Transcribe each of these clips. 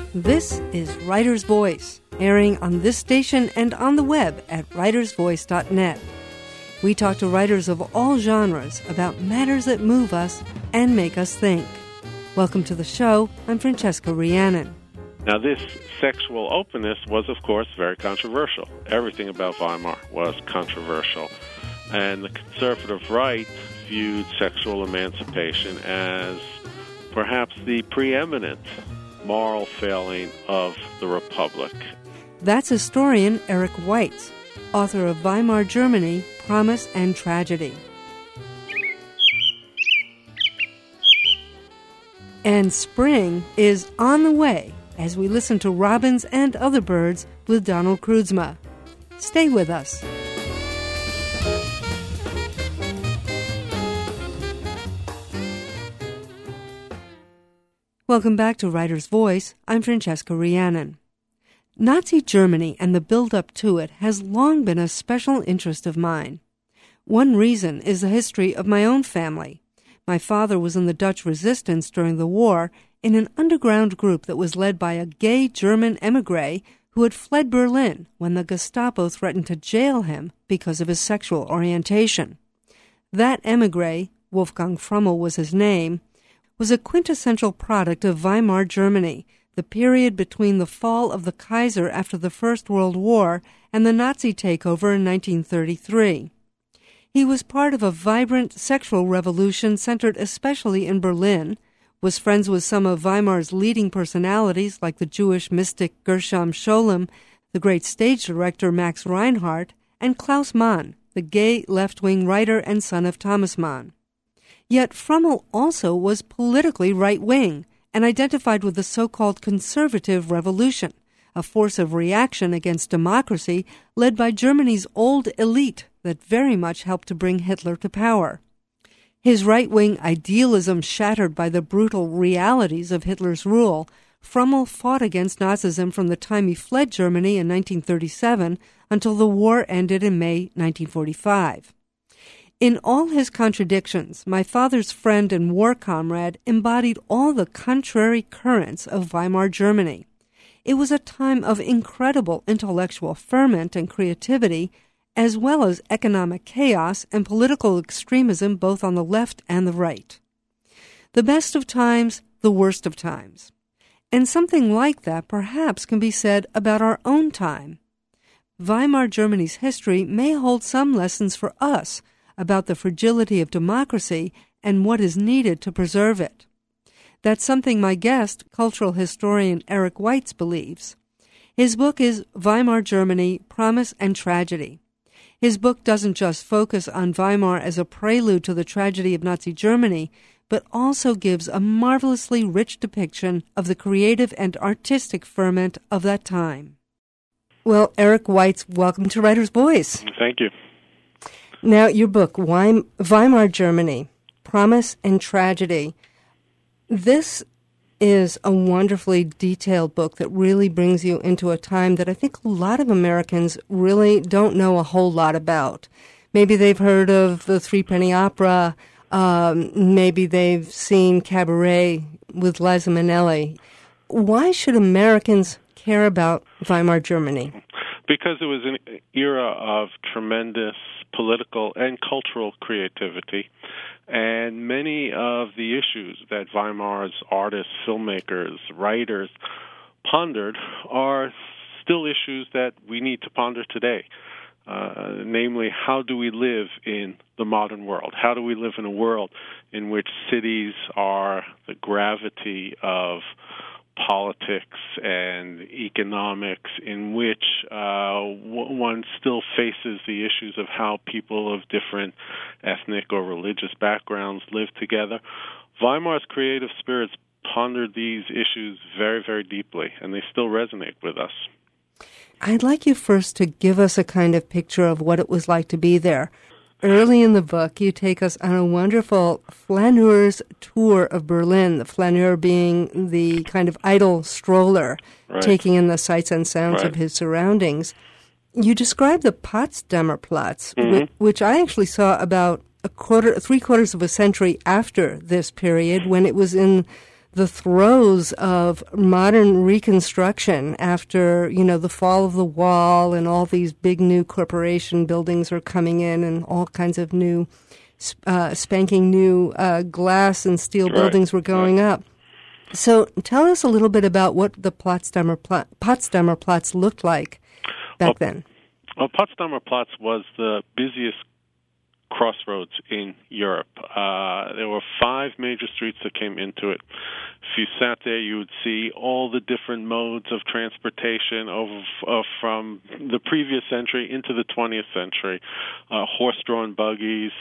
This is Writer's Voice, airing on this station and on the web at writersvoice.net. We talk to writers of all genres about matters that move us and make us think. Welcome to the show. I'm Francesca Rhiannon. Now, this sexual openness was, of course, very controversial. Everything about Weimar was controversial. And the conservative right viewed sexual emancipation as perhaps the preeminent moral failing of the Republic. That's historian Eric Weitz, author of Weimar Germany, Promise and Tragedy. And spring is on the way as we listen to robins and other birds with Donald Kroodsma. Stay with us. Welcome back to Writer's Voice. I'm Francesca Rhiannon. Nazi Germany and the build-up to it has long been a special interest of mine. One reason is the history of my own family. My father was in the Dutch resistance during the war in an underground group that was led by a gay German émigré who had fled Berlin when the Gestapo threatened to jail him because of his sexual orientation. That émigré, Wolfgang Frummel was his name, was a quintessential product of Weimar Germany, the period between the fall of the Kaiser after the First World War and the Nazi takeover in 1933. He was part of a vibrant sexual revolution centered especially in Berlin, was friends with some of Weimar's leading personalities like the Jewish mystic Gershom Scholem, the great stage director Max Reinhardt, and Klaus Mann, the gay left-wing writer and son of Thomas Mann. Yet Frummel also was politically right-wing and identified with the so-called conservative revolution, a force of reaction against democracy led by Germany's old elite that very much helped to bring Hitler to power. His right-wing idealism shattered by the brutal realities of Hitler's rule, Frummel fought against Nazism from the time he fled Germany in 1937 until the war ended in May 1945. In all his contradictions, my father's friend and war comrade embodied all the contrary currents of Weimar Germany. It was a time of incredible intellectual ferment and creativity, as well as economic chaos and political extremism both on the left and the right. The best of times, the worst of times. And something like that perhaps can be said about our own time. Weimar Germany's history may hold some lessons for us about the fragility of democracy and what is needed to preserve it. That's something my guest, cultural historian Eric Weitz, believes. His book is Weimar Germany, Promise and Tragedy. His book doesn't just focus on Weimar as a prelude to the tragedy of Nazi Germany, but also gives a marvelously rich depiction of the creative and artistic ferment of that time. Well, Eric Weitz, welcome to Writer's Voice. Thank you. Now, your book, Weimar Germany, Promise and Tragedy. This is a wonderfully detailed book that really brings you into a time that I think a lot of Americans really don't know a whole lot about. Maybe they've heard of the Threepenny Opera. Maybe they've seen Cabaret with Liza Minnelli. Why should Americans care about Weimar Germany? Because it was an era of tremendous political and cultural creativity, and many of the issues that Weimar's artists, filmmakers, writers pondered are still issues that we need to ponder today. Namely, how do we live in the modern world? How do we live in a world in which cities are the gravity of politics and economics, in which one still faces the issues of how people of different ethnic or religious backgrounds live together? Weimar's creative spirits pondered these issues very, very deeply, and they still resonate with us. I'd like you first to give us a kind of picture of what it was like to be there. Early in the book, you take us on a wonderful flaneur's tour of Berlin, the flaneur being the kind of idle stroller, right, taking in the sights and sounds right, of his surroundings. You describe the Potsdamer Platz, which I actually saw about three-quarters of a century after this period, when it was in the throes of modern reconstruction after, the fall of the wall and all these big new corporation buildings are coming in and all kinds of new, spanking new glass and steel buildings were going up. So tell us a little bit about what the Potsdamer Platz looked like back then. Well, Potsdamer Platz was the busiest crossroads in Europe. There were 5 major streets that came into it. If you sat there, you would see all the different modes of transportation from the previous century into the 20th century. Horse-drawn buggies,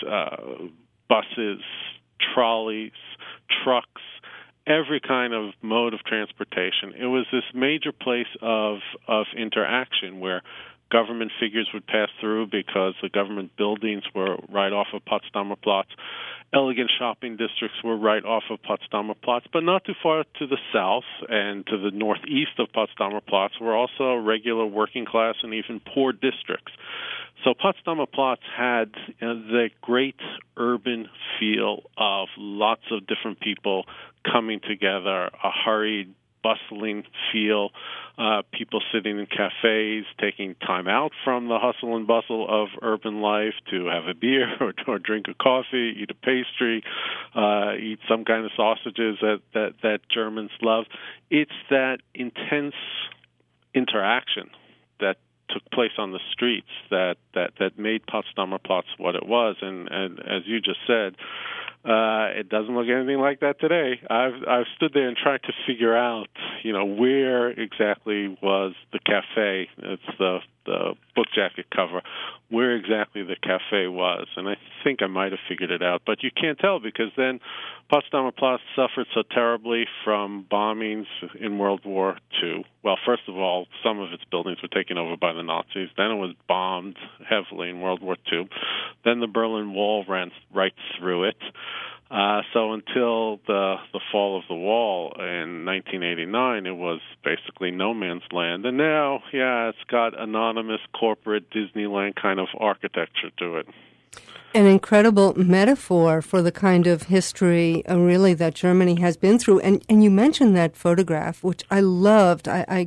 buses, trolleys, trucks, every kind of mode of transportation. It was this major place of interaction where government figures would pass through because the government buildings were right off of Potsdamer Platz. Elegant shopping districts were right off of Potsdamer Platz, but not too far to the south and to the northeast of Potsdamer Platz were also regular working class and even poor districts. So Potsdamer Platz had the great urban feel of lots of different people coming together, a hurried, bustling feel, people sitting in cafes, taking time out from the hustle and bustle of urban life to have a beer or drink a coffee, eat a pastry, eat some kind of sausages that Germans love. It's that intense interaction that took place on the streets that made Potsdamer Platz what it was. And as you just said, it doesn't look anything like that today. I've stood there and tried to figure out, where exactly was the cafe. It's the book jacket cover, where exactly the cafe was. And I think I might have figured it out. But you can't tell because then Potsdamer Platz suffered so terribly from bombings in World War II. Well, first of all, some of its buildings were taken over by the Nazis. Then it was bombed heavily in World War II. Then the Berlin Wall ran right through it. So until the fall of the wall in 1989, it was basically no man's land. And now, it's got anonymous corporate Disneyland kind of architecture to it. An incredible metaphor for the kind of history, really, that Germany has been through. And you mentioned that photograph, which I loved. I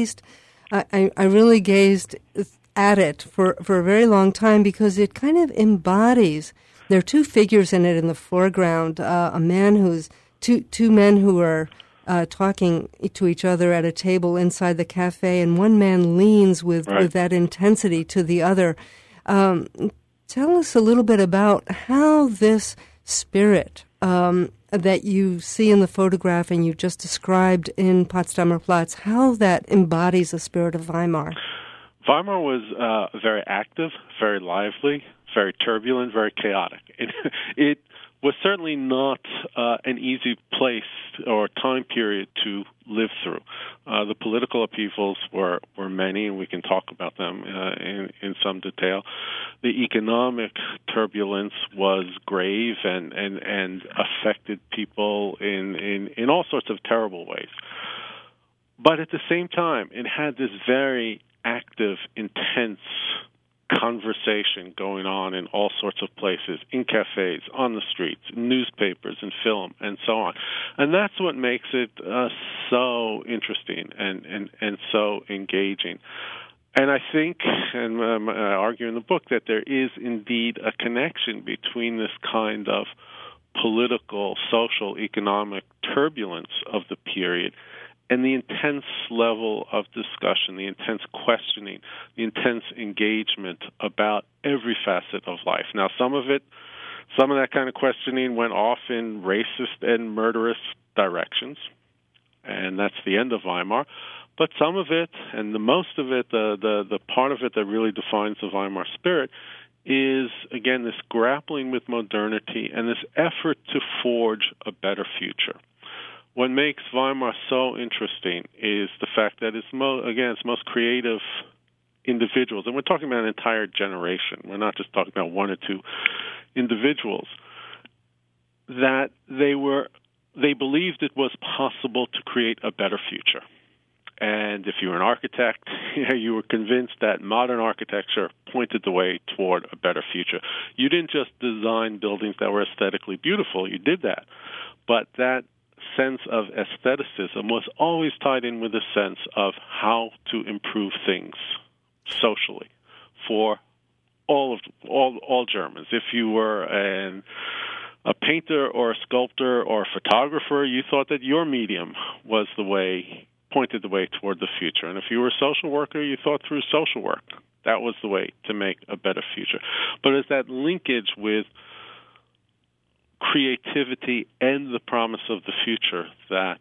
really gazed at it for a very long time because it kind of embodies. There are 2 figures in it in the foreground, a man who's two men who are talking to each other at a table inside the cafe, and one man leans with that intensity to the other. Tell us a little bit about how this spirit that you see in the photograph and you just described in Potsdamer Platz, how that embodies the spirit of Weimar. Weimar was very active, very lively, very turbulent, very chaotic. It was certainly not an easy place or time period to live through. The political upheavals were many, and we can talk about them in some detail. The economic turbulence was grave and affected people in all sorts of terrible ways. But at the same time, it had this very active, intense conversation going on in all sorts of places, in cafes, on the streets, newspapers and film, and so on. And that's what makes it so interesting and so engaging. And I think, and I argue in the book, that there is indeed a connection between this kind of political, social, economic turbulence of the period and the intense level of discussion, the intense questioning, the intense engagement about every facet of life. Now, some of that kind of questioning went off in racist and murderous directions, and that's the end of Weimar. But some of it, and the most of it, the part of it that really defines the Weimar spirit, is, again, this grappling with modernity and this effort to forge a better future. What makes Weimar so interesting is the fact that it's most creative individuals, and we're talking about an entire generation. We're not just talking about 1 or 2 individuals. That they believed it was possible to create a better future. And if you were an architect, you were convinced that modern architecture pointed the way toward a better future. You didn't just design buildings that were aesthetically beautiful. You did that. But that sense of aestheticism was always tied in with a sense of how to improve things socially for all Germans. If you were a painter or a sculptor or a photographer, you thought that your medium was pointed the way toward the future. And if you were a social worker, you thought through social work. That was the way to make a better future. But it's that linkage with creativity and the promise of the future that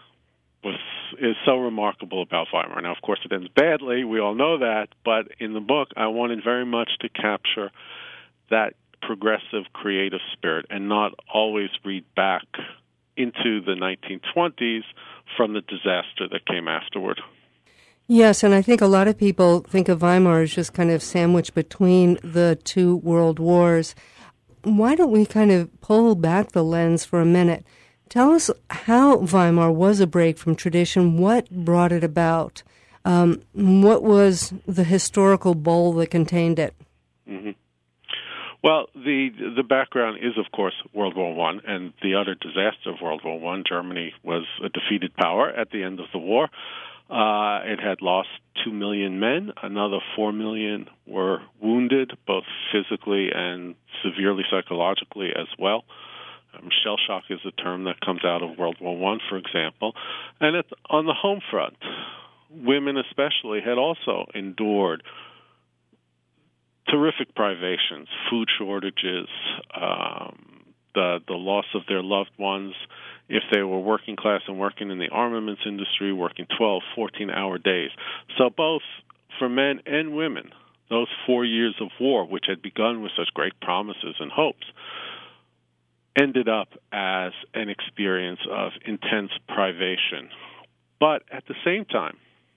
is so remarkable about Weimar. Now, of course, it ends badly. We all know that. But in the book, I wanted very much to capture that progressive, creative spirit and not always read back into the 1920s from the disaster that came afterward. Yes, and I think a lot of people think of Weimar as just kind of sandwiched between the two world wars. Why don't we kind of pull back the lens for a minute? Tell us how Weimar was a break from tradition, what brought it about, what was the historical bowl that contained it? Mm-hmm. Well, the background is, of course, World War I and the utter disaster of World War I. Germany was a defeated power at the end of the war. It had lost 2 million men. Another 4 million were wounded, both physically and severely psychologically as well. Shell shock is a term that comes out of World War I, for example. And on the home front, women especially had also endured terrific privations, food shortages, the loss of their loved ones. If they were working class and working in the armaments industry, working 12, 14-hour days. So both for men and women, those 4 years of war, which had begun with such great promises and hopes, ended up as an experience of intense privation. But at the same time,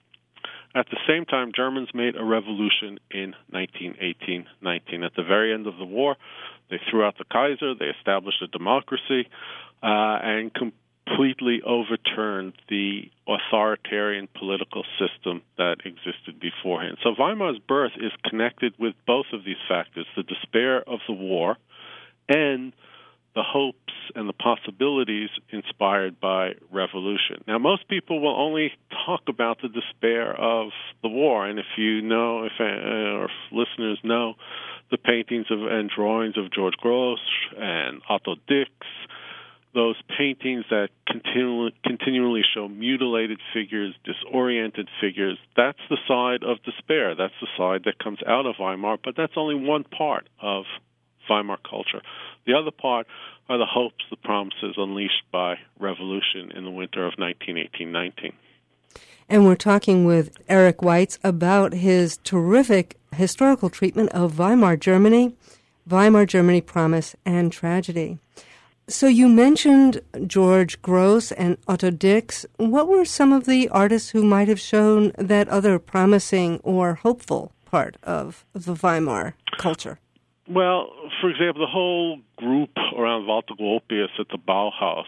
Germans made a revolution in 1918-19. At the very end of the war, they threw out the Kaiser, they established a democracy, and completely overturned the authoritarian political system that existed beforehand. So Weimar's birth is connected with both of these factors, the despair of the war and the hopes and the possibilities inspired by revolution. Now, most people will only talk about the despair of the war, and if you know, or if listeners know, the paintings and drawings of George Grosz and Otto Dix, those paintings that continually show mutilated figures, disoriented figures, that's the side of despair. That's the side that comes out of Weimar, but that's only one part of Weimar culture. The other part are the hopes, the promises unleashed by revolution in the winter of 1918-19. And we're talking with Eric Weitz about his terrific historical treatment of Weimar Germany, Promise and Tragedy. So you mentioned George Grosz and Otto Dix. What were some of the artists who might have shown that other promising or hopeful part of the Weimar culture? Well, for example, the whole group around Walter Gropius at the Bauhaus,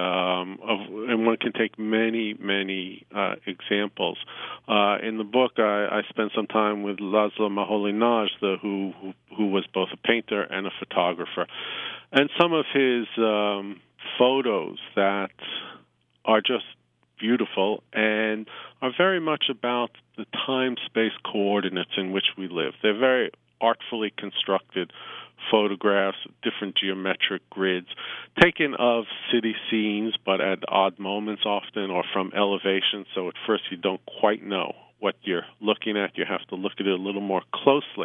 and one can take many, many examples. In the book, I spent some time with Laszlo Moholy-Nagy, who was both a painter and a photographer. And some of his photos that are just beautiful and are very much about the time-space coordinates in which we live. They're very artfully constructed photographs, different geometric grids, taken of city scenes, but at odd moments often, or from elevation, so at first you don't quite know what you're looking at. You have to look at it a little more closely.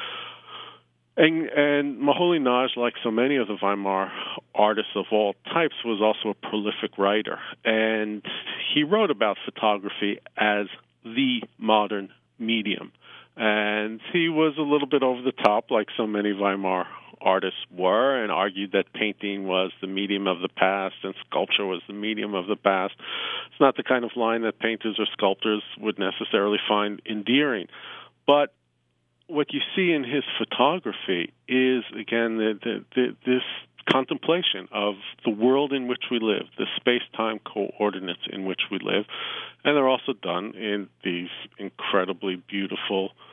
And Moholy-Nagy, like so many of the Weimar artists of all types, was also a prolific writer. And he wrote about photography as the modern medium. And he was a little bit over the top, like so many Weimar artists were, and argued that painting was the medium of the past and sculpture was the medium of the past. It's not the kind of line that painters or sculptors would necessarily find endearing. But what you see in his photography is, again, this contemplation of the world in which we live, the space-time coordinates in which we live, and they're also done in these incredibly beautiful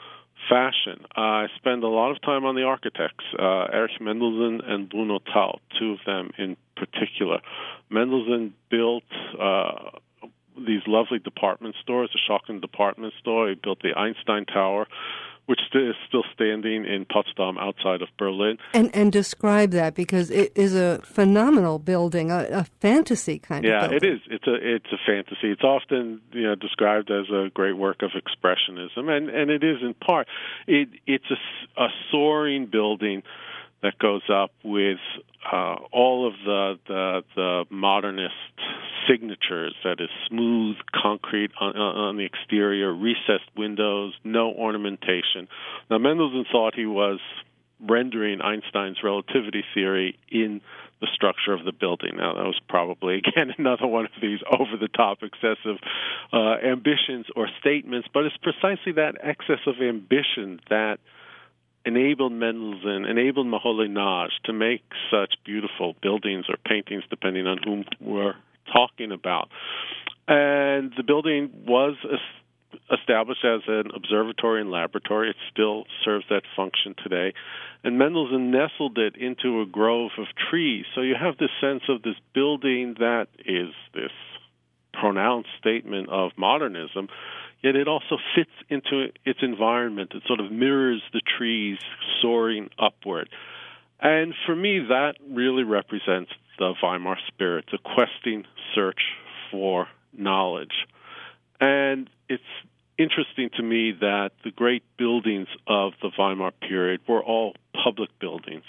fashion. I spend a lot of time on the architects, Erich Mendelsohn and Bruno Taut, two of them in particular. Mendelsohn built these lovely department stores, the Schocken department store. He built the Einstein Tower, which is still standing in Potsdam outside of Berlin. And describe that, because it is a phenomenal building, a fantasy kind of building. Yeah, it is. It's a fantasy. It's often described as a great work of expressionism, and it is in part. It's a soaring building that goes up with all of the modernist signatures. That is smooth concrete on the exterior, recessed windows, no ornamentation. Now, Mendelssohn thought he was rendering Einstein's relativity theory in the structure of the building. Now, that was probably, again, another one of these over-the-top excessive ambitions or statements, but it's precisely that excess of ambition that enabled Mendelssohn, enabled Moholy-Nagy to make such beautiful buildings or paintings, depending on whom we're talking about. And the building was established as an observatory and laboratory. It still serves that function today. And Mendelssohn nestled it into a grove of trees. So you have this sense of this building that is this pronounced statement of modernism, yet it also fits into its environment. It sort of mirrors the trees soaring upward. And for me, that really represents the Weimar spirit, the questing search for knowledge. And it's interesting to me that the great buildings of the Weimar period were all public buildings.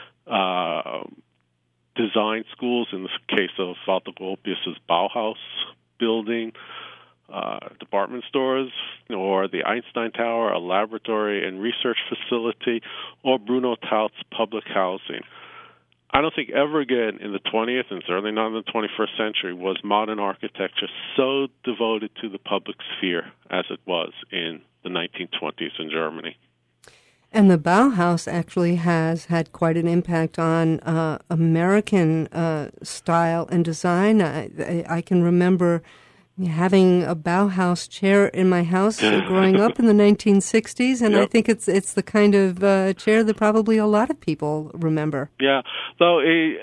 Design schools, in the case of Walter Gropius's Bauhaus building, department stores, or the Einstein Tower, a laboratory and research facility, or Bruno Taut's public housing. I don't think ever again in the 20th and certainly not in the 21st century was modern architecture so devoted to the public sphere as it was in the 1920s in Germany. And the Bauhaus actually has had quite an impact on American style and design. I can remember having a Bauhaus chair in my house growing up in the 1960s, and yep. I think it's the kind of chair that probably a lot of people remember. Yeah. So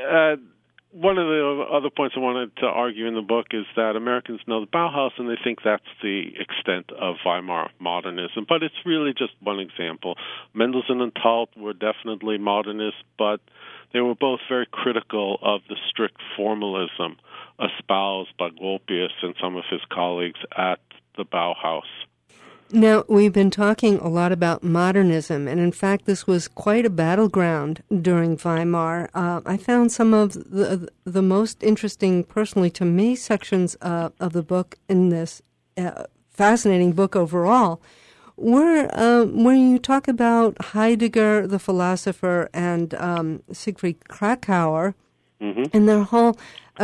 one of the other points I wanted to argue in the book is that Americans know the Bauhaus, and they think that's the extent of Weimar modernism. But it's really just one example. Mendelssohn and Taut were definitely modernists, but they were both very critical of the strict formalism espoused by Gropius and some of his colleagues at the Bauhaus. Now, we've been talking a lot about modernism, and in fact, this was quite a battleground during Weimar. I found some of the most interesting, personally to me, sections of the book in this fascinating book overall, were when you talk about Heidegger, the philosopher, and Siegfried Kracauer, and their whole,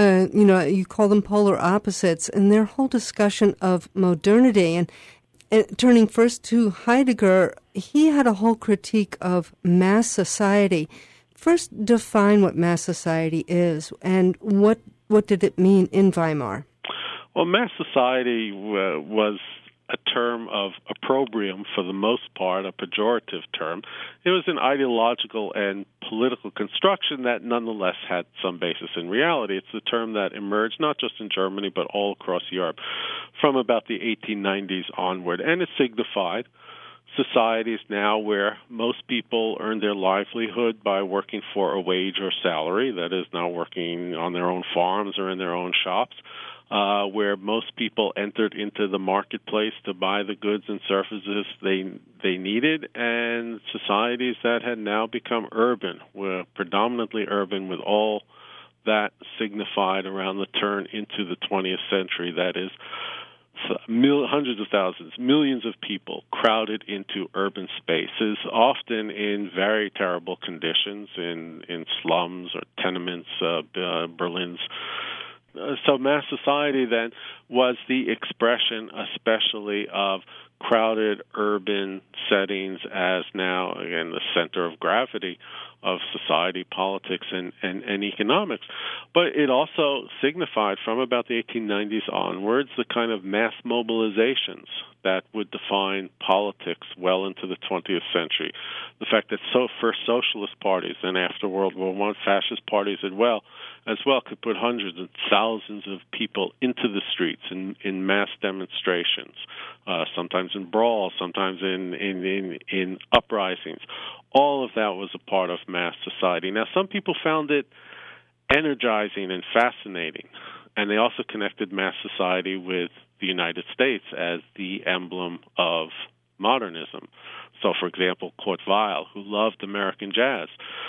you call them polar opposites, and their whole discussion of modernity. And turning first to Heidegger, he had a whole critique of mass society. First, define what mass society is, and what did it mean in Weimar? Well, mass society was a term of opprobrium for the most part, a pejorative term. It was an ideological and political construction that nonetheless had some basis in reality. It's a term that emerged not just in Germany but all across Europe from about the 1890s onward, and it signified societies now where most people earn their livelihood by working for a wage or salary, that is, now working on their own farms or in their own shops, where most people entered into the marketplace to buy the goods and services they needed, and societies that had now become urban, were predominantly urban, with all that signified around the turn into the 20th century. That is, hundreds of thousands, millions of people crowded into urban spaces, often in very terrible conditions, in slums or tenements, Berlin's. So mass society then was the expression especially of crowded urban settings as now, again, the center of gravity of society, politics, and economics. But it also signified from about the 1890s onwards the kind of mass mobilizations that would define politics well into the 20th century. The fact that first socialist parties and after World War I fascist parties as well could put hundreds and thousands of people into the streets in mass demonstrations, sometimes in brawls, sometimes in uprisings. All of that was a part of mass society. Now, some people found it energizing and fascinating, and they also connected mass society with the United States as the emblem of modernism. So, for example, Kurt Weill, who loved American jazz,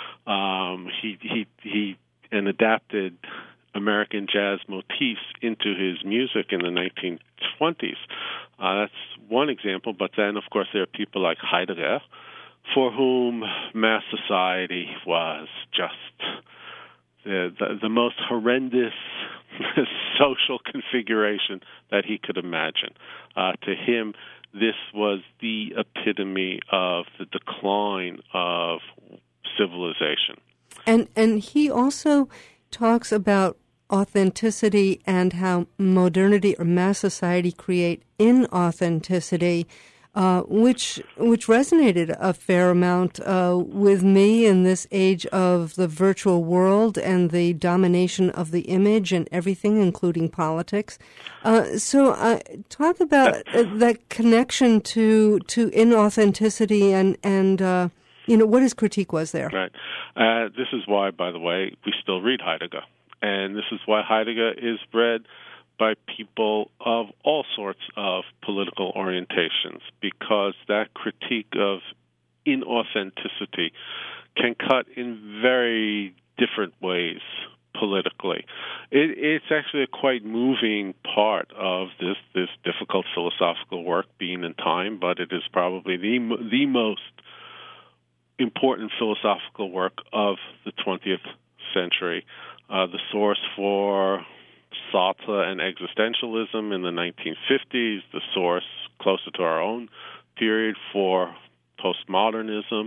he adapted American jazz motifs into his music in the 1920s. That's one example, but then, of course, there are people like Heidegger, for whom mass society was just the most horrendous social configuration that he could imagine. To him, this was the epitome of the decline of civilization. And he also talks about authenticity and how modernity or mass society create inauthenticity, which resonated a fair amount with me in this age of the virtual world and the domination of the image and everything, including politics. So talk about that connection to inauthenticity and what his critique was there. Right. This is why, by the way, we still read Heidegger. And this is why Heidegger is read by people of all sorts of political orientations, because that critique of inauthenticity can cut in very different ways politically. It's actually a quite moving part of this difficult philosophical work, Being and Time, but it is probably the most important philosophical work of the 20th century. The source for Sartre and existentialism in the 1950s, the source closer to our own period for postmodernism.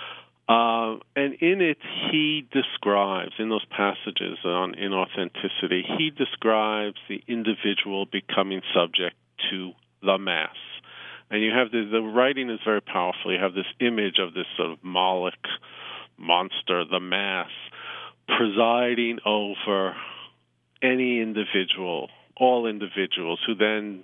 And in it, he describes, in those passages on inauthenticity, he describes the individual becoming subject to the mass. And you have the writing is very powerful. You have this image of this sort of Moloch monster, the mass, presiding over any individual, all individuals, who then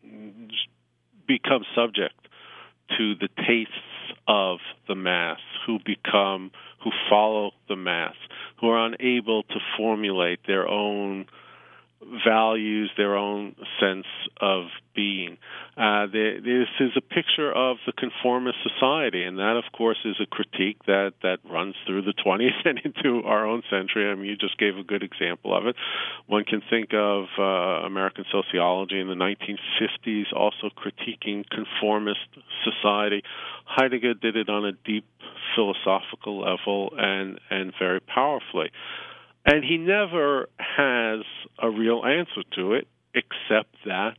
become subject to the tastes of the mass, who follow the mass, who are unable to formulate their own values, their own sense of being. This is a picture of the conformist society, and that, of course, is a critique that runs through the 20th and into our own century. I mean, you just gave a good example of it. One can think of American sociology in the 1950s also critiquing conformist society. Heidegger did it on a deep philosophical level and very powerfully. And he never has a real answer to it, except that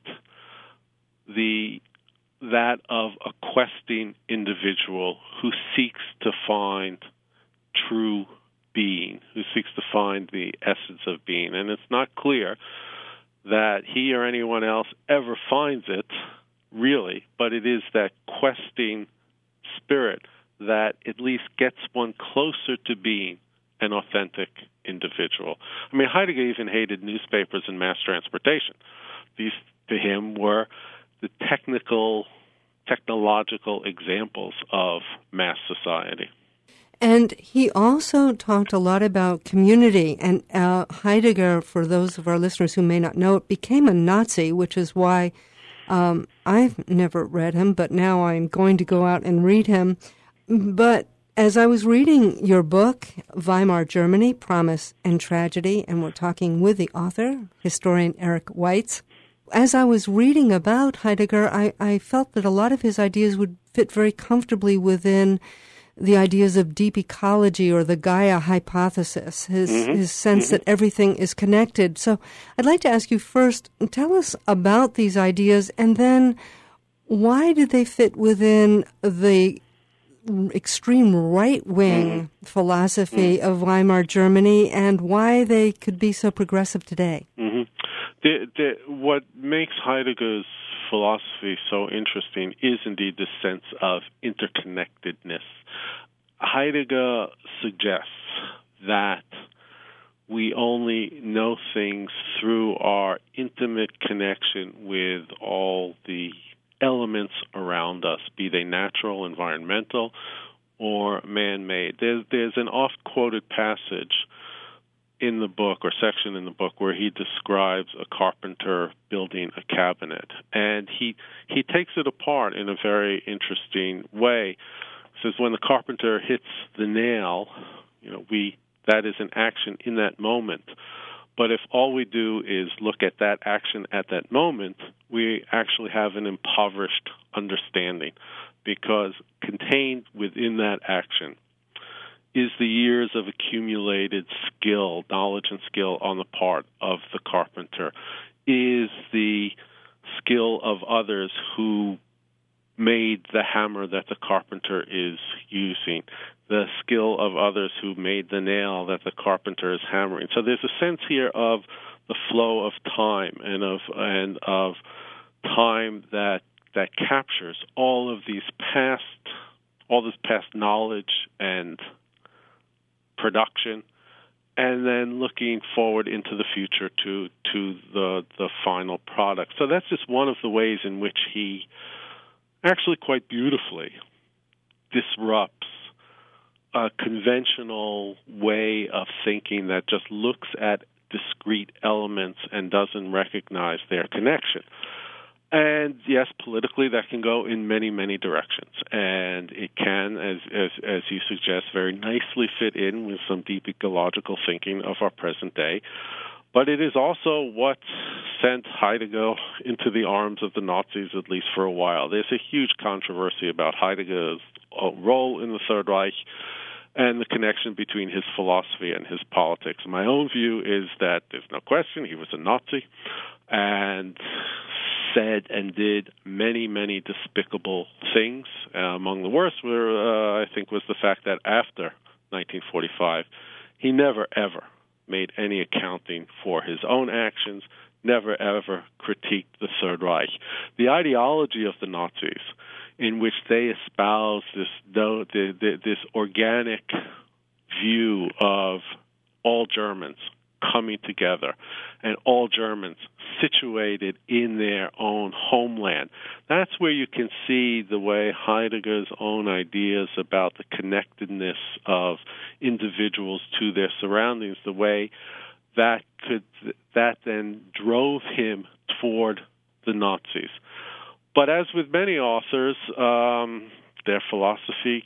of a questing individual who seeks to find true being, who seeks to find the essence of being. And it's not clear that he or anyone else ever finds it, really, but it is that questing spirit that at least gets one closer to being an authentic individual. I mean, Heidegger even hated newspapers and mass transportation. These, to him, were the technological examples of mass society. And he also talked a lot about community. And Heidegger, for those of our listeners who may not know it, became a Nazi, which is why I've never read him, but now I'm going to go out and read him. But as I was reading your book, Weimar Germany, Promise and Tragedy, and we're talking with the author, historian Eric Weitz, as I was reading about Heidegger, I felt that a lot of his ideas would fit very comfortably within the ideas of deep ecology or the Gaia hypothesis, his sense that everything is connected. So I'd like to ask you first, tell us about these ideas, and then why did they fit within the extreme right-wing philosophy of Weimar Germany, and why they could be so progressive today? What makes Heidegger's philosophy so interesting is indeed the sense of interconnectedness. Heidegger suggests that we only know things through our intimate connection with all the elements around us, be they natural, environmental, or man-made. There's an oft-quoted passage in the book, or section in the book, where he describes a carpenter building a cabinet. And he takes it apart in a very interesting way. He says when the carpenter hits the nail, that is an action in that moment. But if all we do is look at that action at that moment, we actually have an impoverished understanding, because contained within that action is the years of accumulated skill, knowledge and skill on the part of the carpenter, is the skill of others who made the hammer that the carpenter is using, the skill of others who made the nail that the carpenter is hammering. So there's a sense here of the flow of time and of time that captures all this past knowledge and production, and then looking forward into the future to the final product. So that's just one of the ways in which he actually quite beautifully disrupts a conventional way of thinking that just looks at discrete elements and doesn't recognize their connection. And yes, politically, that can go in many, many directions, and it can, as you suggest, very nicely fit in with some deep ecological thinking of our present day. But it is also what sent Heidegger into the arms of the Nazis, at least for a while. There's a huge controversy about Heidegger's role in the Third Reich and the connection between his philosophy and his politics. My own view is that there's no question he was a Nazi and said and did many, many despicable things. Among the worst I think, was the fact that after 1945, he never, ever made any accounting for his own actions, never, ever critiqued the Third Reich. The ideology of the Nazis, in which they espouse this organic view of all Germans coming together and all Germans situated in their own homeland. That's where you can see the way Heidegger's own ideas about the connectedness of individuals to their surroundings, the way that then drove him toward the Nazis. But as with many authors, their philosophy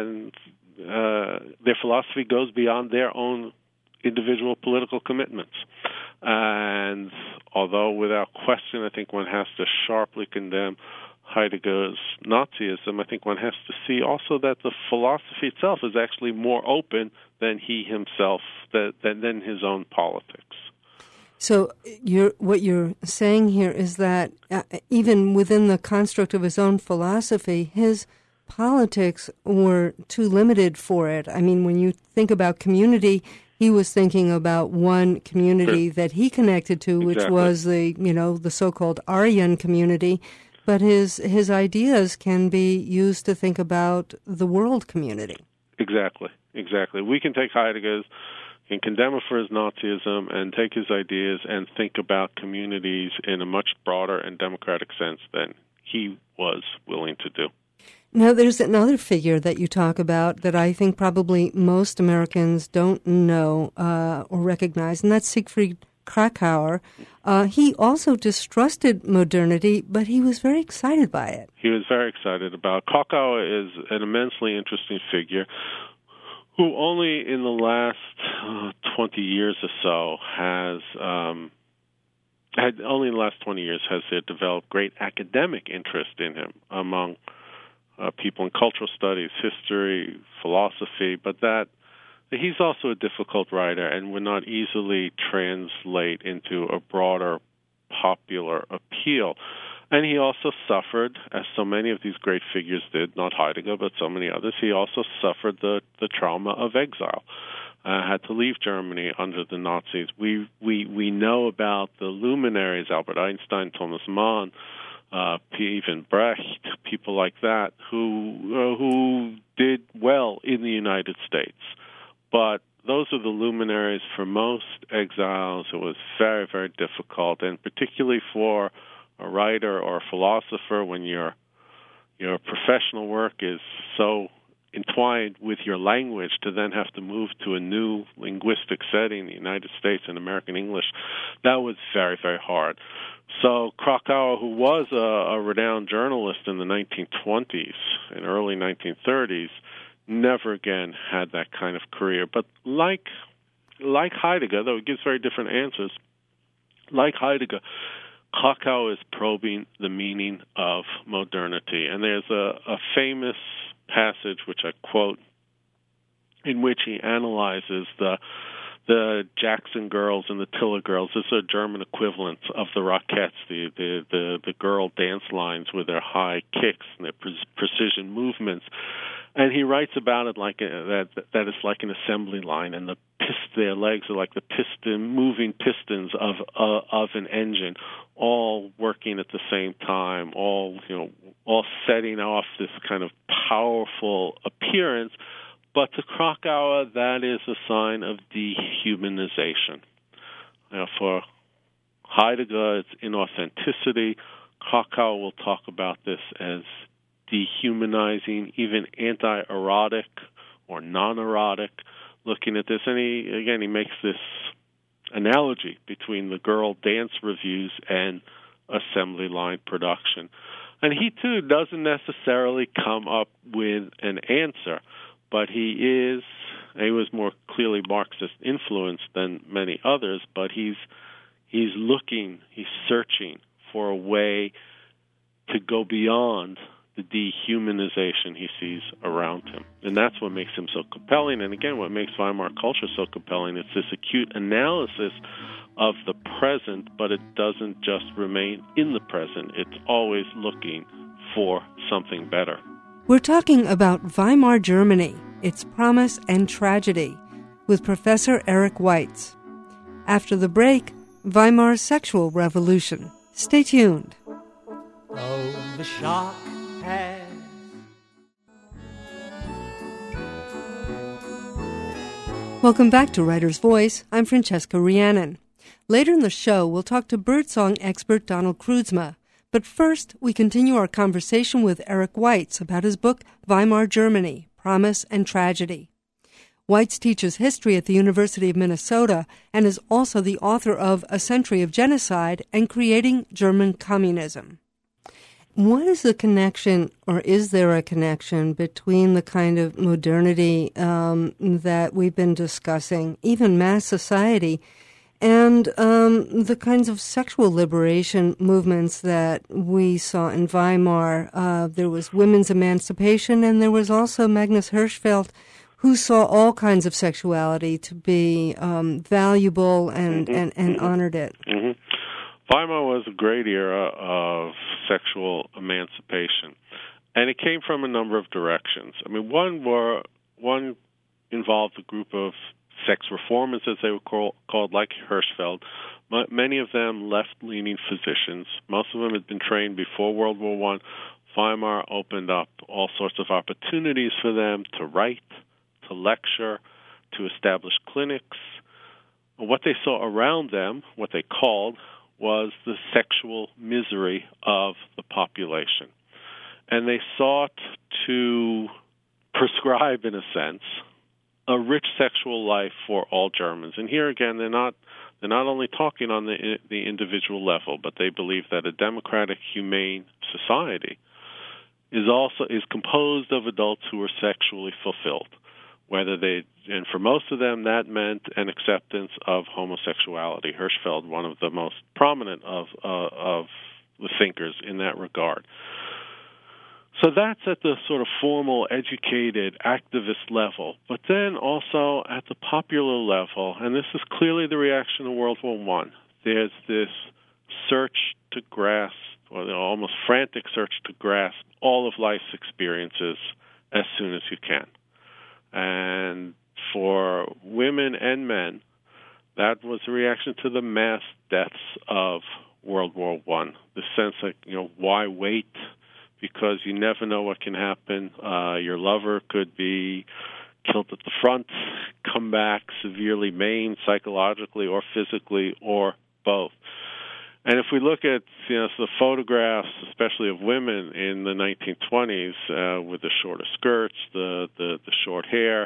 goes beyond their own individual political commitments. And although without question I think one has to sharply condemn Heidegger's Nazism, I think one has to see also that the philosophy itself is actually more open than he himself, than his own politics. So what you're saying here is that even within the construct of his own philosophy, his politics were too limited for it. I mean, when you think about community, he was thinking about one community that he connected to, which was the so-called Aryan community. But his ideas can be used to think about the world community. Exactly. We can take Heidegger's and condemn him for his Nazism and take his ideas and think about communities in a much broader and democratic sense than he was willing to do. Now, there's another figure that you talk about that I think probably most Americans don't know or recognize, and that's Siegfried Kracauer. He also distrusted modernity, but he was very excited by it. He was very excited about it. Kracauer is an immensely interesting figure who only in the last 20 years or so has developed great academic interest in him among people in cultural studies, history, philosophy, but that he's also a difficult writer and would not easily translate into a broader popular appeal. And he also suffered, as so many of these great figures did, not Heidegger, but so many others, he also suffered the trauma of exile. Had to leave Germany under the Nazis. We know about the luminaries, Albert Einstein, Thomas Mann, even Brecht, people like that, who did well in the United States. But those are the luminaries. For most exiles, it was very, very difficult, and particularly for a writer or a philosopher, when your professional work is so entwined with your language, to then have to move to a new linguistic setting, the United States and American English, that was very, very hard. So Krakauer, who was a renowned journalist in the 1920s and early 1930s, never again had that kind of career. But like Heidegger, though he gives very different answers, like Heidegger, Krakauer is probing the meaning of modernity. And there's a famous passage, which I quote, in which he analyzes the Jackson girls and the Tiller girls. This is a German equivalent of the Rockettes, the girl dance lines with their high kicks and their precision movements. And he writes about it like that it's like an assembly line, and their legs are like the moving pistons of an engine, all working at the same time, all setting off this kind of powerful appearance. But to Krakauer, that is a sign of dehumanization. For Heidegger, it's inauthenticity. Krakauer will talk about this as dehumanizing, even anti-erotic or non-erotic, looking at this. And he makes this analogy between the girl dance reviews and assembly line production. And he, too, doesn't necessarily come up with an answer, but he was more clearly Marxist influenced than many others, but he's searching for a way to go beyond the dehumanization he sees around him. And that's what makes him so compelling. And again, what makes Weimar culture so compelling is this acute analysis of the present, but it doesn't just remain in the present. It's always looking for something better. We're talking about Weimar Germany, its promise and tragedy, with Professor Eric Weitz. After the break, Weimar's sexual revolution. Stay tuned. Oh, the shock has Welcome back to Writer's Voice. I'm Francesca Rhiannon. Later in the show, we'll talk to birdsong expert Donald Kreutzma. But first, we continue our conversation with Eric Weitz about his book, Weimar Germany, Promise and Tragedy. Weitz teaches history at the University of Minnesota and is also the author of A Century of Genocide and Creating German Communism. What is the connection, or is there a connection, between the kind of modernity that we've been discussing, even mass society, and the kinds of sexual liberation movements that we saw in Weimar? There was women's emancipation, and there was also Magnus Hirschfeld, who saw all kinds of sexuality to be valuable and honored it. Mm-hmm. Weimar was a great era of sexual emancipation, and it came from a number of directions. I mean, one involved a group of sex reformers, as they were called, like Hirschfeld. Many of them left-leaning physicians. Most of them had been trained before World War I. Weimar opened up all sorts of opportunities for them to write, to lecture, to establish clinics. What they saw around them, what they called, was the sexual misery of the population. And they sought to prescribe, in a sense, a rich sexual life for all Germans. And here again, they're not only talking on the individual level, but they believe that a democratic, humane society is composed of adults who are sexually fulfilled. And for most of them, that meant an acceptance of homosexuality. Hirschfeld, one of the most prominent of the thinkers in that regard. So that's at the sort of formal, educated, activist level. But then also at the popular level, and this is clearly the reaction to World War I, there's this search to grasp, or the almost frantic search to grasp all of life's experiences as soon as you can. And for women and men, that was a reaction to the mass deaths of World War I. The sense that, why wait? Because you never know what can happen. Your lover could be killed at the front, come back severely maimed psychologically or physically or both. And if we look at the photographs, especially of women in the 1920s with the shorter skirts, the short hair,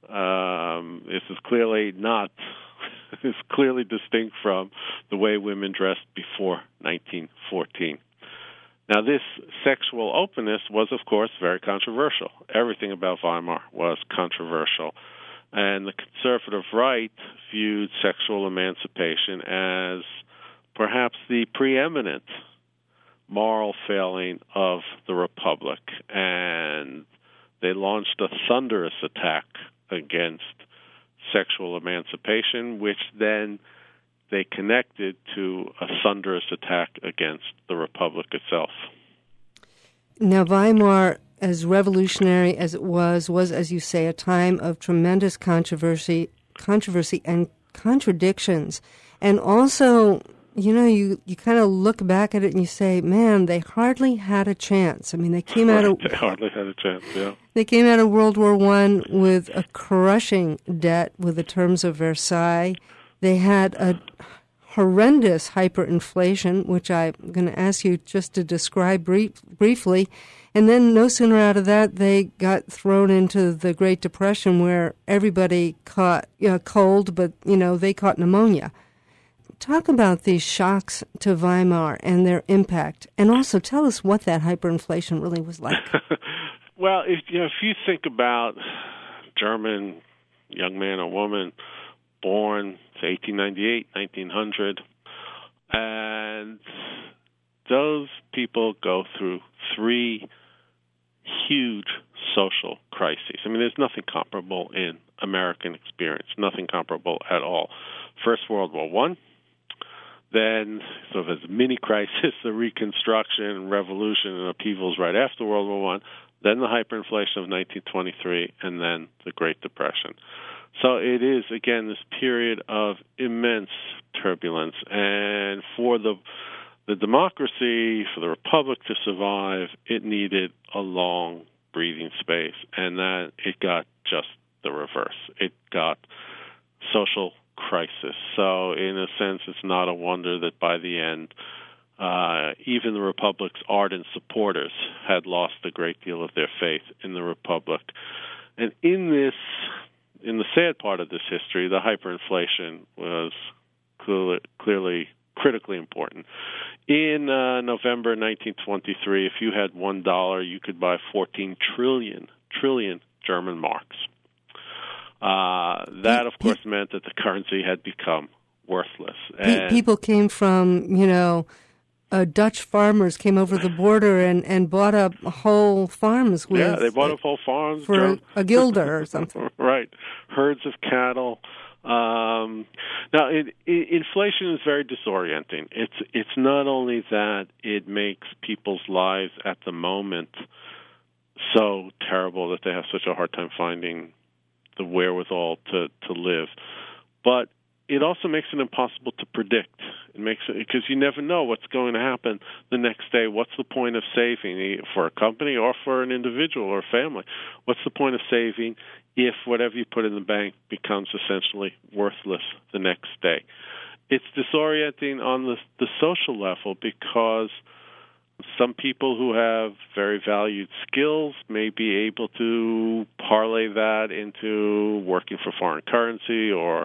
this is clearly not. It's clearly distinct from the way women dressed before 1914. Now, this sexual openness was, of course, very controversial. Everything about Weimar was controversial. And the conservative right viewed sexual emancipation as perhaps the preeminent moral failing of the Republic. And they launched a thunderous attack against sexual emancipation, which then they connected to a thunderous attack against the Republic itself. Now, Weimar, as revolutionary as it was, as you say, a time of tremendous controversy and contradictions. And also, you kind of look back at it and you say, man, they hardly had a chance. I mean, they came out of... They hardly had a chance, yeah. They came out of World War I with a crushing debt with the terms of Versailles. They had a horrendous hyperinflation, which I'm going to ask you just to describe briefly. And then no sooner out of that, they got thrown into the Great Depression where everybody caught cold, but, they caught pneumonia. Talk about these shocks to Weimar and their impact, and also tell us what that hyperinflation really was like. Well, if you think about German young man or woman born, say, 1898, 1900, and those people go through three huge social crises. I mean, there's nothing comparable in American experience, nothing comparable at all. First, World War I. Then, sort of as a mini crisis, the Reconstruction, Revolution, and upheavals right after World War I. Then the hyperinflation of 1923, and then the Great Depression. So it is, again, this period of immense turbulence. And for the democracy, for the Republic to survive, it needed a long breathing space. And that it got just the reverse. It got social crisis. So in a sense, it's not a wonder that by the end, even the Republic's ardent supporters had lost a great deal of their faith in the Republic. And in the sad part of this history, the hyperinflation was clearly critically important. In November 1923, if you had $1, you could buy 14 trillion German marks. That, of course, meant that the currency had become worthless. And people came from, Dutch farmers came over the border and bought up whole farms with... Yeah, they bought up whole farms. For a guilder or something. Right. Herds of cattle. Now, inflation is very disorienting. It's not only that it makes people's lives at the moment so terrible that they have such a hard time finding the wherewithal to live, but it also makes it impossible to predict. It makes it because you never know what's going to happen the next day. What's the point of saving for a company or for an individual or family? What's the point of saving if whatever you put in the bank becomes essentially worthless the next day? It's disorienting on the social level because some people who have very valued skills may be able to parlay that into working for foreign currency or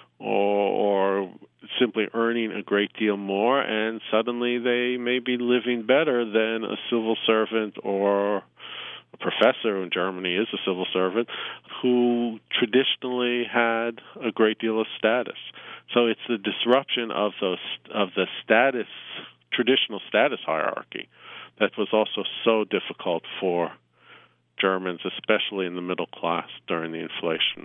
simply earning a great deal more, and suddenly they may be living better than a civil servant or a professor in Germany is a civil servant who traditionally had a great deal of status. So it's the disruption of the traditional status hierarchy that was also so difficult for Germans, especially in the middle class during the inflation.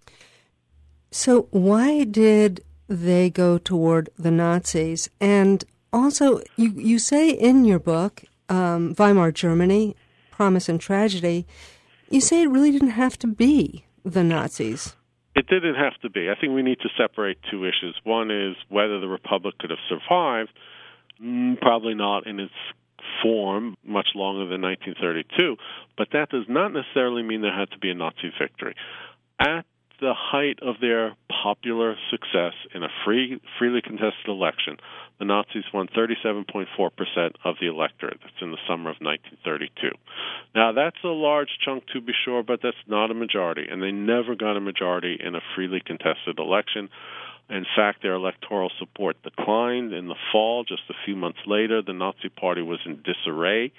So why did they go toward the Nazis? And also, you say in your book, Weimar Germany, Promise and Tragedy, you say it really didn't have to be the Nazis. It didn't have to be. I think we need to separate two issues. One is whether the Republic could have survived, probably not in its form much longer than 1932, but that does not necessarily mean there had to be a Nazi victory. At the height of their popular success in a freely contested election, the Nazis won 37.4% of the electorate. That's in the summer of 1932. Now, that's a large chunk to be sure, but that's not a majority, and they never got a majority in a freely contested election. In fact, their electoral support declined in the fall. Just a few months later, the Nazi Party was in disarray.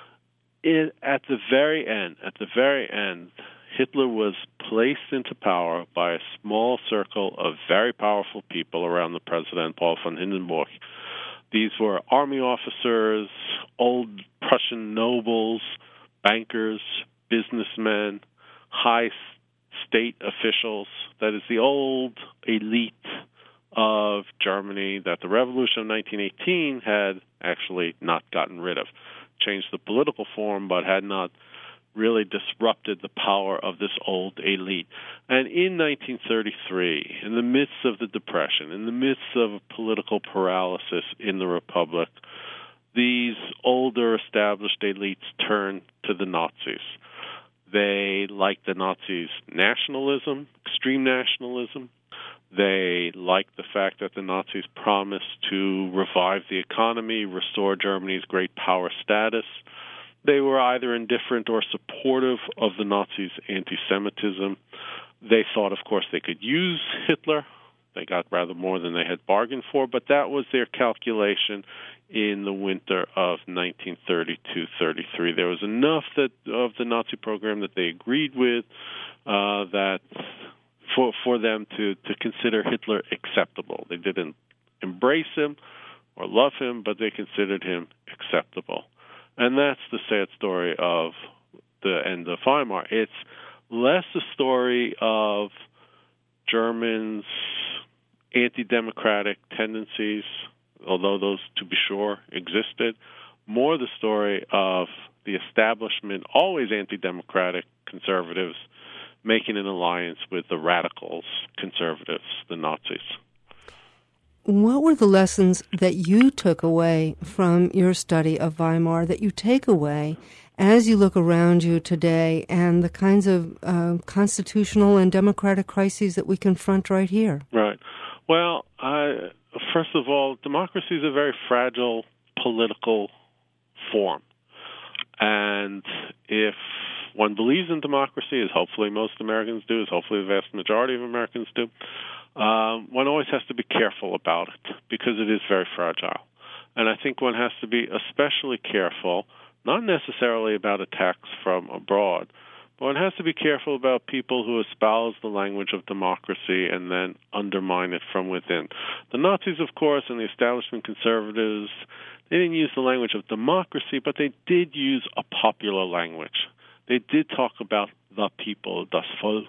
At the very end, Hitler was placed into power by a small circle of very powerful people around the president, Paul von Hindenburg. These were army officers, old Prussian nobles, bankers, businessmen, high state officials. That is the old elite of Germany that the Revolution of 1918 had actually not gotten rid of. Changed the political form, but had not really disrupted the power of this old elite. And in 1933, in the midst of the Depression, in the midst of political paralysis in the Republic, these older established elites turned to the Nazis. They liked the Nazis' nationalism, extreme nationalism. They liked the fact that the Nazis promised to revive the economy, restore Germany's great power status. They were either indifferent or supportive of the Nazis' anti-Semitism. They thought, of course, they could use Hitler. They got rather more than they had bargained for, but that was their calculation in the winter of 1932-33. There was enough of the Nazi program that they agreed with that for them to consider Hitler acceptable. They didn't embrace him or love him, but they considered him acceptable. And that's the sad story of the end of Weimar. It's less a story of Germans' anti-democratic tendencies, although those, to be sure, existed, more the story of the establishment, always anti-democratic conservatives, making an alliance with the radicals, conservatives, the Nazis. What were the lessons that you took away from your study of Weimar, that you take away as you look around you today and the kinds of constitutional and democratic crises that we confront right here? Right. Well, first of all, democracy is a very fragile political form. And if one believes in democracy, as hopefully most Americans do, as hopefully the vast majority of Americans do, one always has to be careful about it because it is very fragile. And I think one has to be especially careful, not necessarily about attacks from abroad, but one has to be careful about people who espouse the language of democracy and then undermine it from within. The Nazis, of course, and the establishment conservatives, they didn't use the language of democracy, but they did use a popular language. They did talk about the people, das Volk,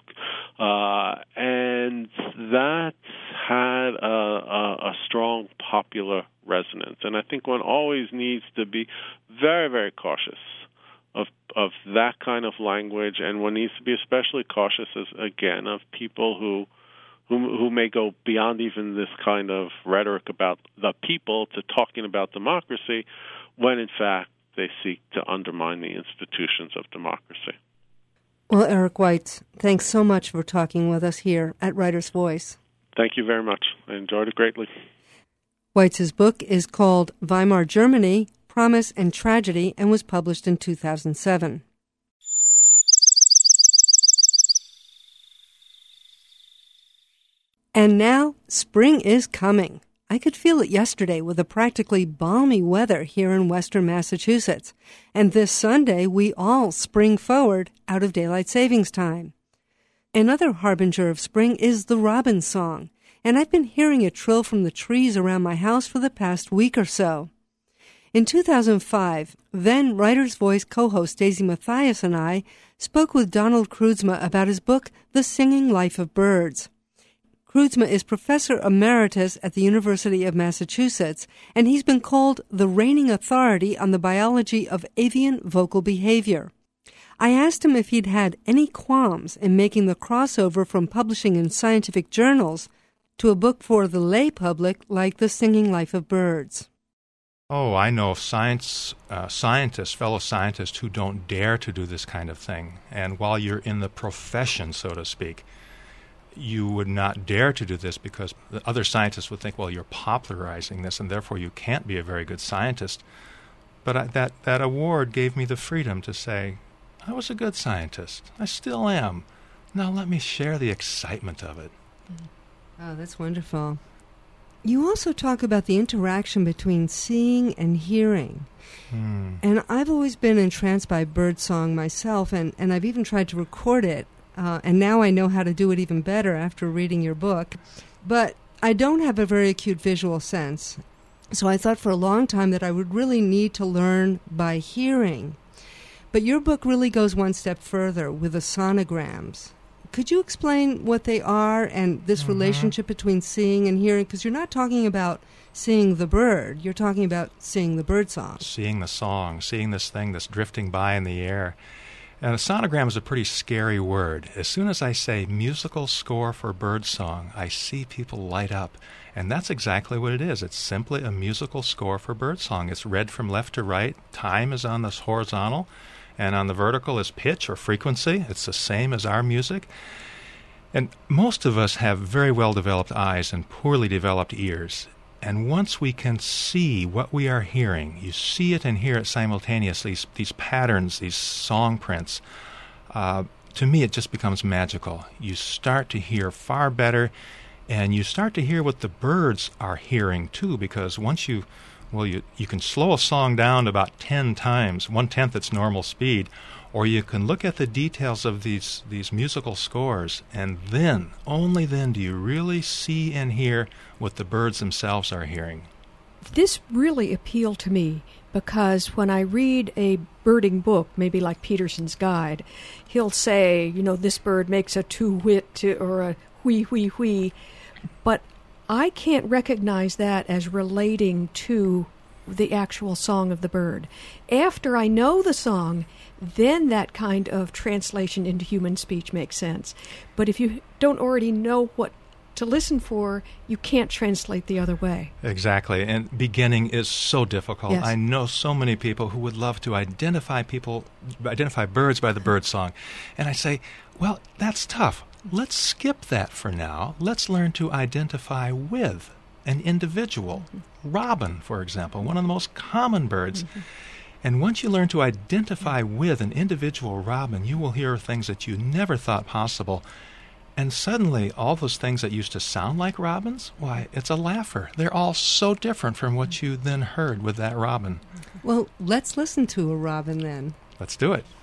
and that had a strong popular resonance. And I think one always needs to be very, very cautious of that kind of language, and one needs to be especially cautious, again, of people who may go beyond even this kind of rhetoric about the people to talking about democracy, when in fact they seek to undermine the institutions of democracy. Well, Eric Weitz, thanks so much for talking with us here at Writer's Voice. Thank you very much. I enjoyed it greatly. Weitz's book is called Weimar Germany, Promise and Tragedy, and was published in 2007. And now, spring is coming. I could feel it yesterday with the practically balmy weather here in western Massachusetts. And this Sunday, we all spring forward out of daylight savings time. Another harbinger of spring is the robin song, and I've been hearing it trill from the trees around my house for the past week or so. In 2005, then Writer's Voice co-host Daisy Mathias and I spoke with Donald Kroodsma about his book, The Singing Life of Birds. Kroodsma is professor emeritus at the University of Massachusetts, and he's been called the reigning authority on the biology of avian vocal behavior. I asked him if he'd had any qualms in making the crossover from publishing in scientific journals to a book for the lay public like The Singing Life of Birds. Oh, I know of scientists, fellow scientists, who don't dare to do this kind of thing. And while you're in the profession, so to speak, you would not dare to do this because the other scientists would think, well, you're popularizing this, and therefore you can't be a very good scientist. But that award gave me the freedom to say, I was a good scientist. I still am. Now let me share the excitement of it. Oh, that's wonderful. You also talk about the interaction between seeing and hearing. And I've always been entranced by birdsong myself, and I've even tried to record it, and now I know how to do it even better after reading your book. But I don't have a very acute visual sense, so I thought for a long time that I would really need to learn by hearing. But your book really goes one step further with the sonograms. Could you explain what they are and this relationship between seeing and hearing? Because you're not talking about seeing the bird. You're talking about seeing the bird song. Seeing the song, seeing this thing that's drifting by in the air. And a sonogram is a pretty scary word. As soon as I say musical score for bird song, I see people light up. And that's exactly what it is. It's simply a musical score for bird song. It's read from left to right. Time is on this horizontal. And on the vertical is pitch or frequency. It's the same as our music. And most of us have very well-developed eyes and poorly developed ears. And once we can see what we are hearing, you see it and hear it simultaneously, these patterns, these song prints, to me it just becomes magical. You start to hear far better, and you start to hear what the birds are hearing too, because once you can slow a song down about 10 times, 1/10 its normal speed, or you can look at the details of these musical scores, and then, only then, do you really see and hear what the birds themselves are hearing. This really appealed to me because when I read a birding book, maybe like Peterson's Guide, he'll say, this bird makes a two-whit or a whee-whee-whee, but I can't recognize that as relating to the actual song of the bird. After I know the song, then that kind of translation into human speech makes sense. But if you don't already know what to listen for, you can't translate the other way. Exactly, and beginning is so difficult. Yes. I know so many people who would love to identify birds by the bird song. And I say, well, that's tough. Let's skip that for now. Let's learn to identify with an individual. Robin, for example, one of the most common birds. And once you learn to identify with an individual robin, you will hear things that you never thought possible. And suddenly, all those things that used to sound like robins, why, it's a laugher. They're all so different from what you then heard with that robin. Well, let's listen to a robin then. Let's do it.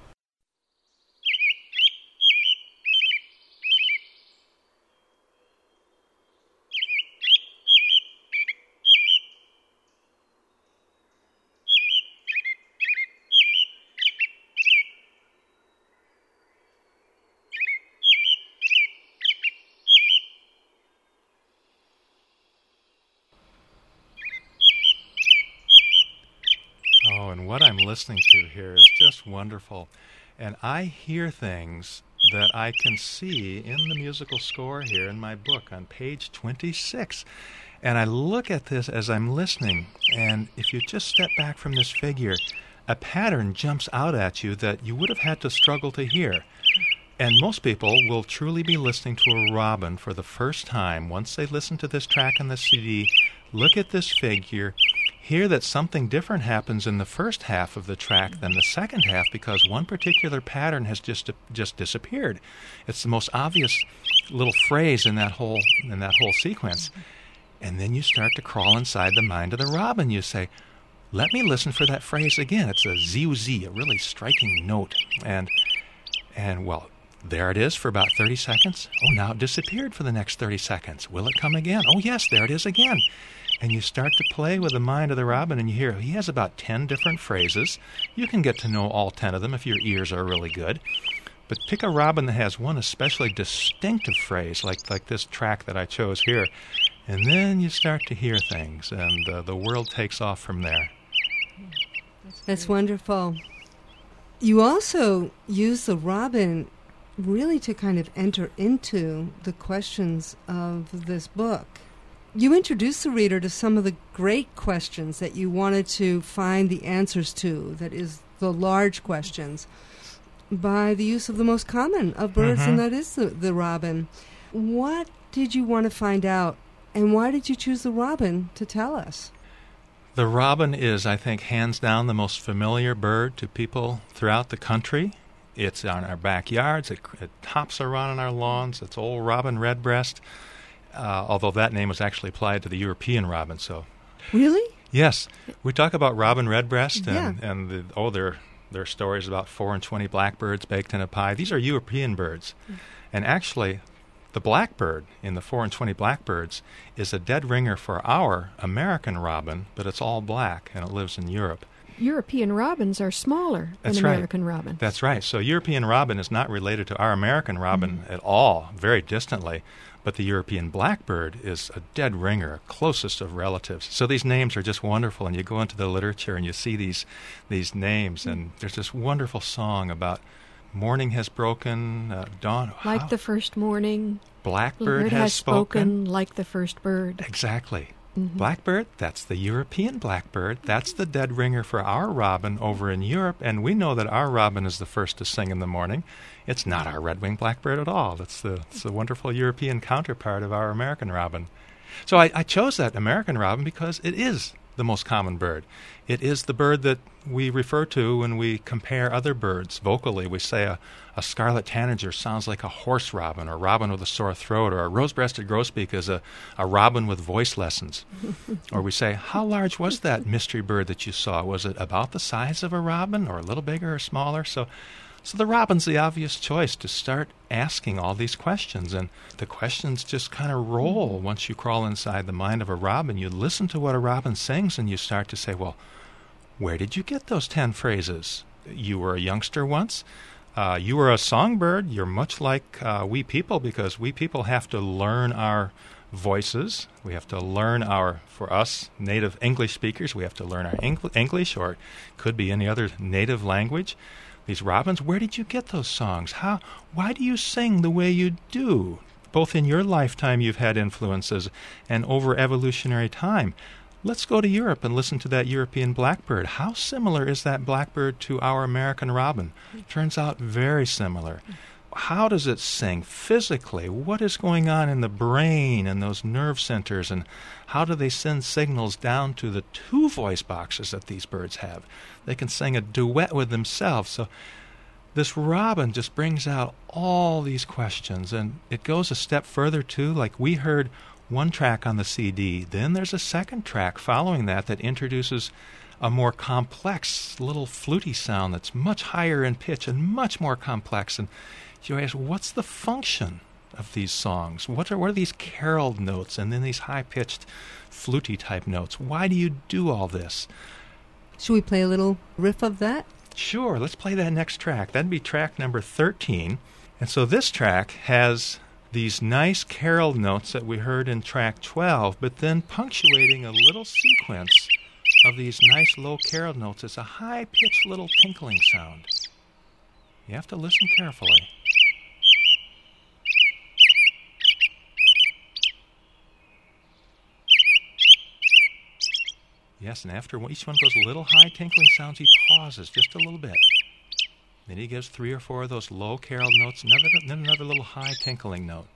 Oh, and what I'm listening to here is just wonderful. And I hear things that I can see in the musical score here in my book on page 26. And I look at this as I'm listening, and if you just step back from this figure, a pattern jumps out at you that you would have had to struggle to hear. And most people will truly be listening to a robin for the first time. Once they listen to this track on the CD, look at this figure, hear that something different happens in the first half of the track than the second half because one particular pattern has just disappeared. It's the most obvious little phrase in that whole sequence. And then you start to crawl inside the mind of the robin. You say, let me listen for that phrase again. It's a Z-U-Z, a really striking note. And well, there it is for about 30 seconds. Oh, now it disappeared for the next 30 seconds. Will it come again? Oh, yes, there it is again. and you start to play with the mind of the robin, and you hear he has about 10 different phrases. You can get to know all 10 of them if your ears are really good. But pick a robin that has one especially distinctive phrase, like this track that I chose here, and then you start to hear things, and the world takes off from there. That's wonderful. You also use the robin really to kind of enter into the questions of this book. You introduce the reader to some of the great questions that you wanted to find the answers to, that is, the large questions, by the use of the most common of birds, and that is the robin. What did you want to find out, and why did you choose the robin to tell us? The robin is, I think, hands down the most familiar bird to people throughout the country. It's on our backyards. It hops around on our lawns. It's old robin redbreast, although that name was actually applied to the European robin. So, really? Yes. We talk about robin redbreast, Yeah. and there are stories about 4 and 20 blackbirds baked in a pie. These are European birds. And actually, the blackbird in the 4 and 20 blackbirds is a dead ringer for our American robin, but it's all black, and it lives in Europe. European robins are smaller That's than right. American robins. That's right. So European robin is not related to our American robin at all, very distantly. But the European blackbird is a dead ringer, closest of relatives. So these names are just wonderful, and you go into the literature and you see these names, and there's this wonderful song about morning has broken, dawn. Like the first morning, Blackbird bird has spoken. like the first bird. Exactly. Blackbird, that's the European blackbird. That's the dead ringer for our robin over in Europe, and we know that our robin is the first to sing in the morning. It's not our red-winged blackbird at all. It's the wonderful European counterpart of our American robin. So I chose that American robin because it is the most common bird. It is the bird that we refer to when we compare other birds vocally. We say a scarlet tanager sounds like a horse robin, or a robin with a sore throat, or a rose-breasted grosbeak is a robin with voice lessons. Or we say, how large was that mystery bird that you saw? Was it about the size of a robin, or a little bigger or smaller? So the robin's the obvious choice to start asking all these questions, and the questions just kind of roll once you crawl inside the mind of a robin. You listen to what a robin sings, and you start to say, well, where did you get those 10 phrases? You were a youngster once. You were a songbird. You're much like we people, because we people have to learn our voices. We have to learn for us, native English speakers, we have to learn our English, or it could be any other native language. These robins, where did you get those songs? Why do you sing the way you do? Both in your lifetime you've had influences, and over evolutionary time. Let's go to Europe and listen to that European blackbird. How similar is that blackbird to our American robin? Turns out very similar. How does it sing physically? What is going on in the brain and those nerve centers, and how do they send signals down to the 2 voice boxes that these birds have? They can sing a duet with themselves. So this robin just brings out all these questions, and it goes a step further too. Like we heard one track on the CD, then there's a second track following that introduces a more complex little fluty sound that's much higher in pitch and much more complex. And you ask, what's the function of these songs? What are these caroled notes and then these high-pitched fluty type notes? Why do you do all this? Should we play a little riff of that? Sure, let's play that next track. That'd be track number 13. And so this track has these nice caroled notes that we heard in track 12, but then punctuating a little sequence of these nice low caroled notes is a high-pitched little tinkling sound. You have to listen carefully. Yes, and after each one of those little high tinkling sounds, he pauses just a little bit. Then he gives 3 or 4 of those low caroled notes, then another little high tinkling note.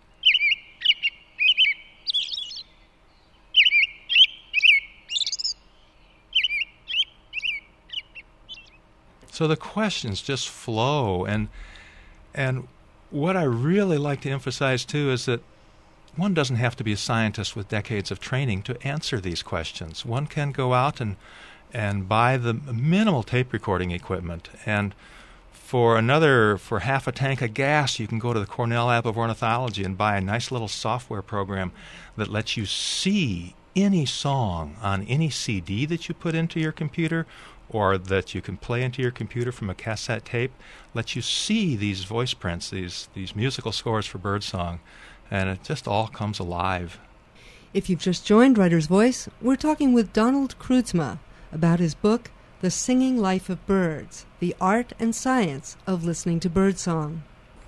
So the questions just flow, and what I really like to emphasize too is that one doesn't have to be a scientist with decades of training to answer these questions. One can go out and buy the minimal tape recording equipment, and for half a tank of gas, you can go to the Cornell Lab of Ornithology and buy a nice little software program that lets you see any song on any CD that you put into your computer or that you can play into your computer from a cassette tape, lets you see these voice prints, these musical scores for birdsong, and it just all comes alive. If you've just joined Writer's Voice, we're talking with Donald Kroodsma about his book, The Singing Life of Birds, The Art and Science of Listening to Birdsong.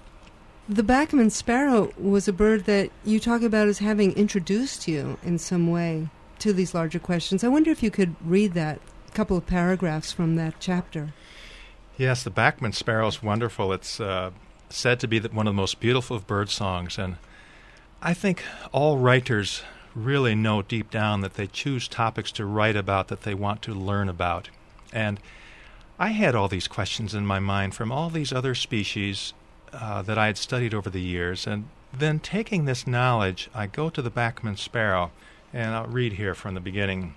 The Bachman sparrow was a bird that you talk about as having introduced you in some way to these larger questions. I wonder if you could read that, a couple of paragraphs from that chapter. Yes, the Bachman sparrow is wonderful. It's said to be one of the most beautiful of bird songs, and I think all writers really know deep down that they choose topics to write about that they want to learn about. And I had all these questions in my mind from all these other species that I had studied over the years, and then taking this knowledge, I go to the Bachman sparrow, and I'll read here from the beginning.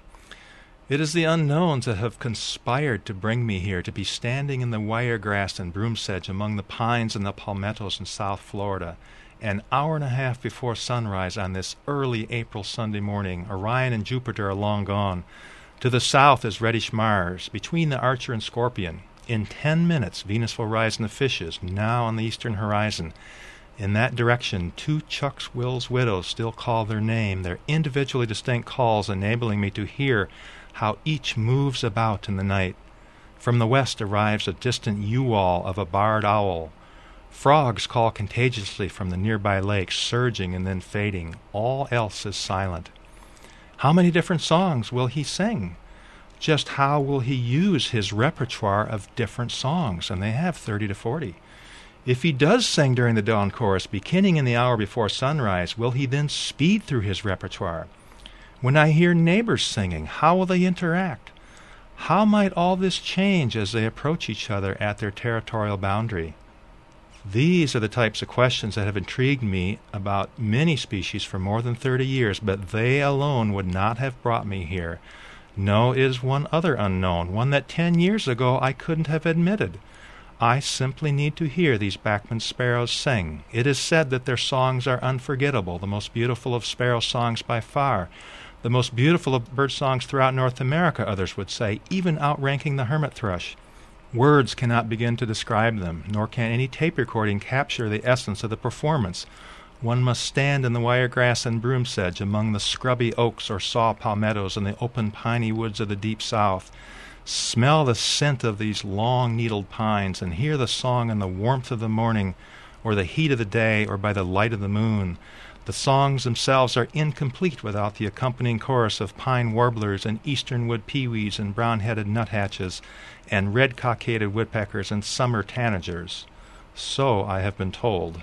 It is the unknowns that have conspired to bring me here, to be standing in the wiregrass and broom sedge among the pines and the palmettos in South Florida, an hour and a half before sunrise on this early April Sunday morning. Orion and Jupiter are long gone. To the south is reddish Mars, between the Archer and Scorpion. In 10 minutes, Venus will rise in the fishes, now on the eastern horizon. In that direction, 2 Chuck's Will's widows still call their name, their individually distinct calls enabling me to hear how each moves about in the night. From the west arrives a distant yew-wall of a barred owl. Frogs call contagiously from the nearby lake, surging and then fading. All else is silent. How many different songs will he sing? Just how will he use his repertoire of different songs? And they have 30 to 40. If he does sing during the dawn chorus, beginning in the hour before sunrise, will he then speed through his repertoire? When I hear neighbors singing, how will they interact? How might all this change as they approach each other at their territorial boundary? These are the types of questions that have intrigued me about many species for more than 30 years, but they alone would not have brought me here. No, it is one other unknown, one that 10 years ago I couldn't have admitted. I simply need to hear these Bachman sparrows sing. It is said that their songs are unforgettable, the most beautiful of sparrow songs by far. The most beautiful of bird songs throughout North America, others would say, even outranking the hermit thrush. Words cannot begin to describe them, nor can any tape recording capture the essence of the performance. One must stand in the wiregrass and broom sedge among the scrubby oaks or saw palmettos in the open piney woods of the deep south, smell the scent of these long-needled pines, and hear the song in the warmth of the morning, or the heat of the day, or by the light of the moon. The songs themselves are incomplete without the accompanying chorus of pine warblers and eastern wood peewees and brown-headed nuthatches and red-cockaded woodpeckers and summer tanagers. So I have been told.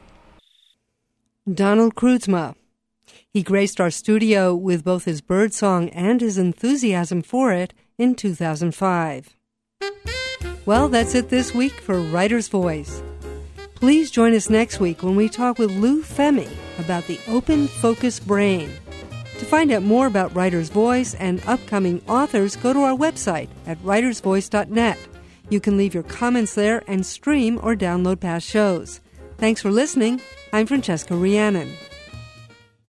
Donald Kroodsma. He graced our studio with both his birdsong and his enthusiasm for it in 2005. Well, that's it this week for Writer's Voice. Please join us next week when we talk with Lou Femi about the open focus brain. To find out more about Writer's Voice and upcoming authors, go to our website at writersvoice.net. You can leave your comments there and stream or download past shows. Thanks for listening. I'm Francesca Rhiannon.